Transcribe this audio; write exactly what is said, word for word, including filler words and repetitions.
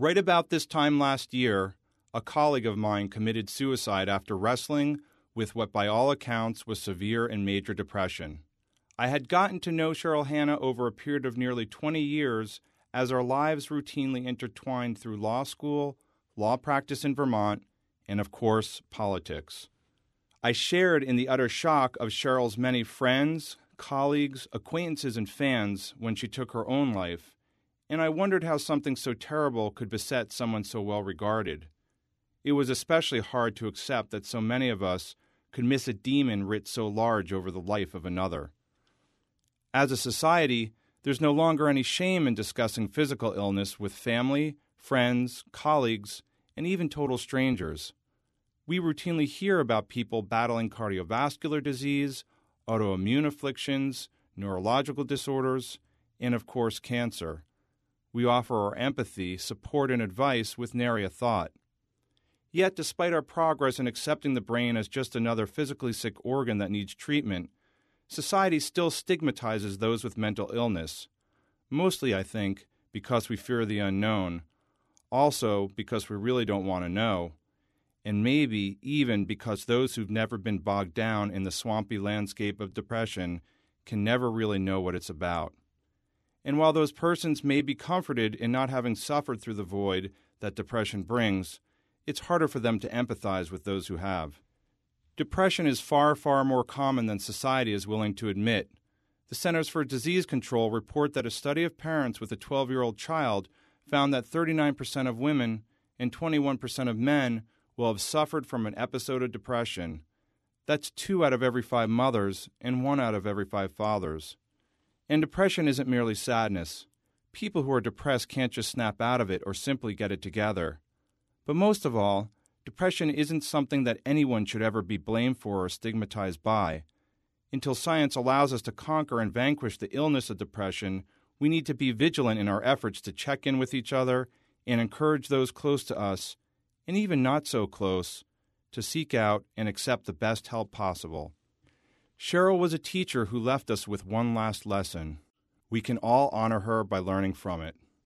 Right about this time last year, a colleague of mine committed suicide after wrestling with what by all accounts was severe and major depression. I had gotten to know Cheryl Hanna over a period of nearly twenty years as our lives routinely intertwined through law school, law practice in Vermont, and of course, politics. I shared in the utter shock of Cheryl's many friends, colleagues, acquaintances, and fans when she took her own life, and I wondered how something so terrible could beset someone so well regarded. It was especially hard to accept that so many of us could miss a demon writ so large over the life of another. As a society, there's no longer any shame in discussing physical illness with family, friends, colleagues, and even total strangers. We routinely hear about people battling cardiovascular disease, autoimmune afflictions, neurological disorders, and of course cancer. We offer our empathy, support, and advice with nary a thought. Yet, despite our progress in accepting the brain as just another physically sick organ that needs treatment, society still stigmatizes those with mental illness. Mostly, I think, because we fear the unknown, also because we really don't want to know, and maybe even because those who've never been bogged down in the swampy landscape of depression can never really know what it's about. And while those persons may be comforted in not having suffered through the void that depression brings, it's harder for them to empathize with those who have. Depression is far, far more common than society is willing to admit. The Centers for Disease Control report that a study of parents with a twelve-year-old child found that thirty-nine percent of women and twenty-one percent of men will have suffered from an episode of depression. That's two out of every five mothers and one out of every five fathers. And depression isn't merely sadness. People who are depressed can't just snap out of it or simply get it together. But most of all, depression isn't something that anyone should ever be blamed for or stigmatized by. Until science allows us to conquer and vanquish the illness of depression, we need to be vigilant in our efforts to check in with each other and encourage those close to us, and even not so close, to seek out and accept the best help possible. Cheryl was a teacher who left us with one last lesson. We can all honor her by learning from it.